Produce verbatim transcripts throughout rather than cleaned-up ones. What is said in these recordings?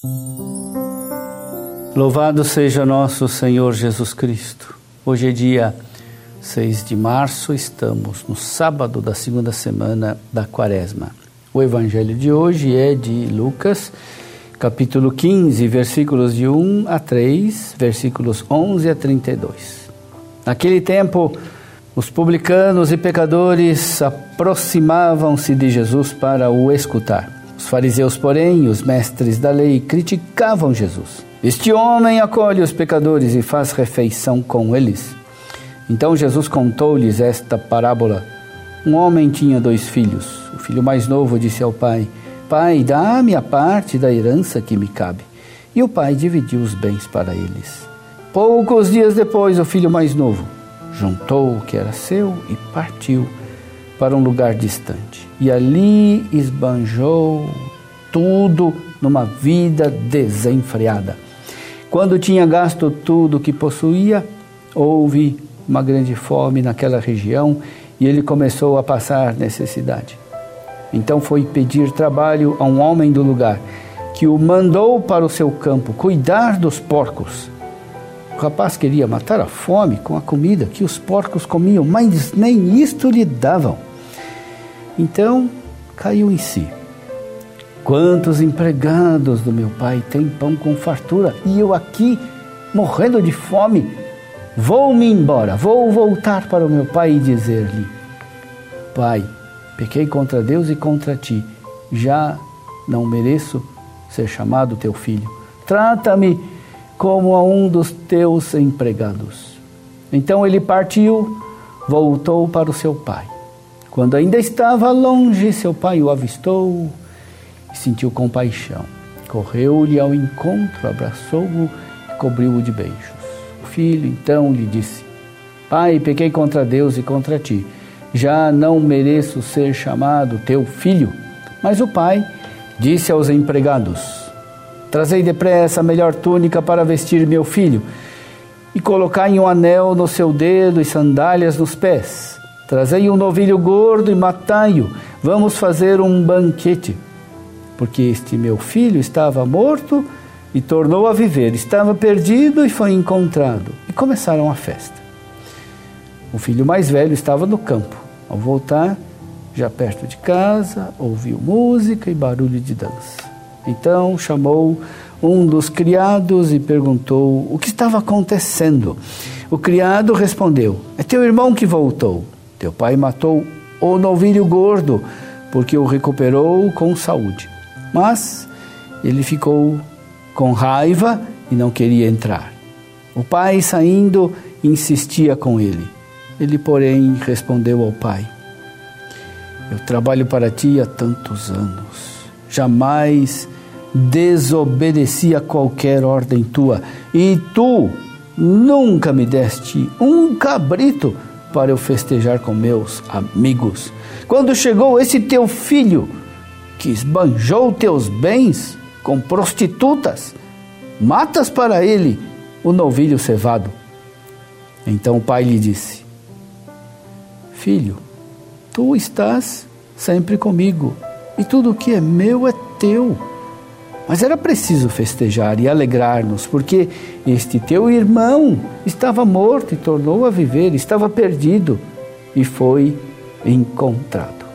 Louvado seja nosso Senhor Jesus Cristo. Hoje é dia seis de março, estamos no sábado da segunda semana da Quaresma. O evangelho de hoje é de Lucas, capítulo quinze, versículos de um a três, versículos onze a trinta e dois. Naquele tempo, os publicanos e pecadores aproximavam-se de Jesus para o escutar. Os fariseus, porém, os mestres da lei, criticavam Jesus. Este homem acolhe os pecadores e faz refeição com eles. Então Jesus contou-lhes esta parábola. Um homem tinha dois filhos. O filho mais novo disse ao pai: Pai, dá-me a parte da herança que me cabe. E o pai dividiu os bens para eles. Poucos dias depois, o filho mais novo juntou o que era seu e partiu para um lugar distante. E ali esbanjou tudo numa vida desenfreada. Quando tinha gasto tudo o que possuía, houve uma grande fome naquela região e ele começou a passar necessidade. Então foi pedir trabalho a um homem do lugar, que o mandou para o seu campo cuidar dos porcos. O rapaz queria matar a fome com a comida que os porcos comiam, mas nem isto lhe davam. Então caiu em si. Quantos empregados do meu pai têm pão com fartura e eu aqui morrendo de fome? Vou-me embora, vou voltar para o meu pai e dizer-lhe: Pai, pequei contra Deus e contra ti, já não mereço ser chamado teu filho. Trata-me como a um dos teus empregados. Então ele partiu, voltou para o seu pai. Quando ainda estava longe, seu pai o avistou e sentiu compaixão. Correu-lhe ao encontro, abraçou-o e cobriu-o de beijos. O filho então lhe disse: Pai, pequei contra Deus e contra ti, já não mereço ser chamado teu filho. Mas o pai disse aos empregados: Trazei depressa a melhor túnica para vestir meu filho, e colocai um anel no seu dedo e sandálias nos pés. Trazei um novilho gordo e matai-o. Vamos fazer um banquete. Porque este meu filho estava morto e tornou a viver, estava perdido e foi encontrado. E começaram a festa. O filho mais velho estava no campo. Ao voltar, já perto de casa, ouviu música e barulho de dança. Então chamou um dos criados e perguntou o que estava acontecendo. O criado respondeu: É teu irmão que voltou. Teu pai matou o novilho gordo, porque o recuperou com saúde. Mas ele ficou com raiva e não queria entrar. O pai, saindo, insistia com ele. Ele, porém, respondeu ao pai: Eu trabalho para ti há tantos anos. Jamais desobedeci a qualquer ordem tua. E tu nunca me deste um cabrito para eu festejar com meus amigos. Quando chegou esse teu filho, que esbanjou teus bens com prostitutas, matas para ele o novilho cevado. Então o pai lhe disse: Filho, tu estás sempre comigo, e tudo o que é meu é teu. Mas era preciso festejar e alegrar-nos, porque este teu irmão estava morto e tornou a viver, estava perdido e foi encontrado.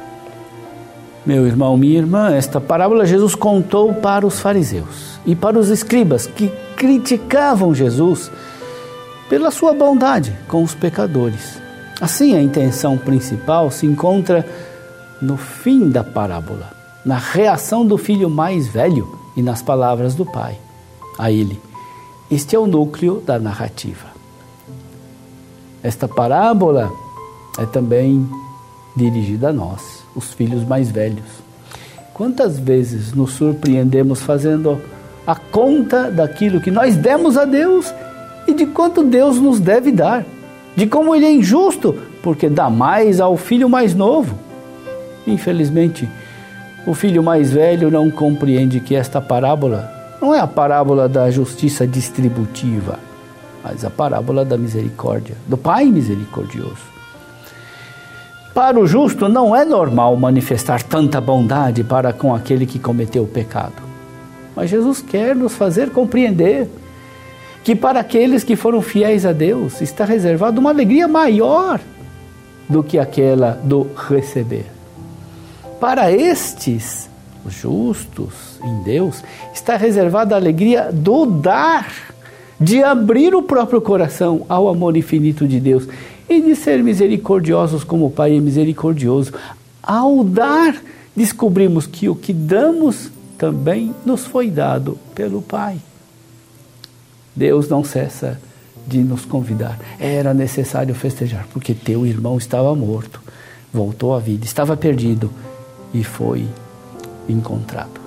Meu irmão, minha irmã, esta parábola Jesus contou para os fariseus e para os escribas que criticavam Jesus pela sua bondade com os pecadores. Assim, a intenção principal se encontra no fim da parábola, na reação do filho mais velho e nas palavras do pai a ele. Este é o núcleo da narrativa. Esta parábola é também dirigida a nós, os filhos mais velhos. Quantas vezes nos surpreendemos fazendo a conta daquilo que nós demos a Deus e de quanto Deus nos deve dar, de como Ele é injusto, porque dá mais ao filho mais novo. Infelizmente, o filho mais velho não compreende que esta parábola não é a parábola da justiça distributiva, mas a parábola da misericórdia, do Pai misericordioso. Para o justo não é normal manifestar tanta bondade para com aquele que cometeu o pecado. Mas Jesus quer nos fazer compreender que para aqueles que foram fiéis a Deus está reservada uma alegria maior do que aquela do receber. Para estes, os justos em Deus, está reservada a alegria do dar, de abrir o próprio coração ao amor infinito de Deus e de ser misericordiosos como o Pai é misericordioso. Ao dar, descobrimos que o que damos também nos foi dado pelo Pai. Deus não cessa de nos convidar. Era necessário festejar, porque teu irmão estava morto, voltou à vida, estava perdido e foi encontrado.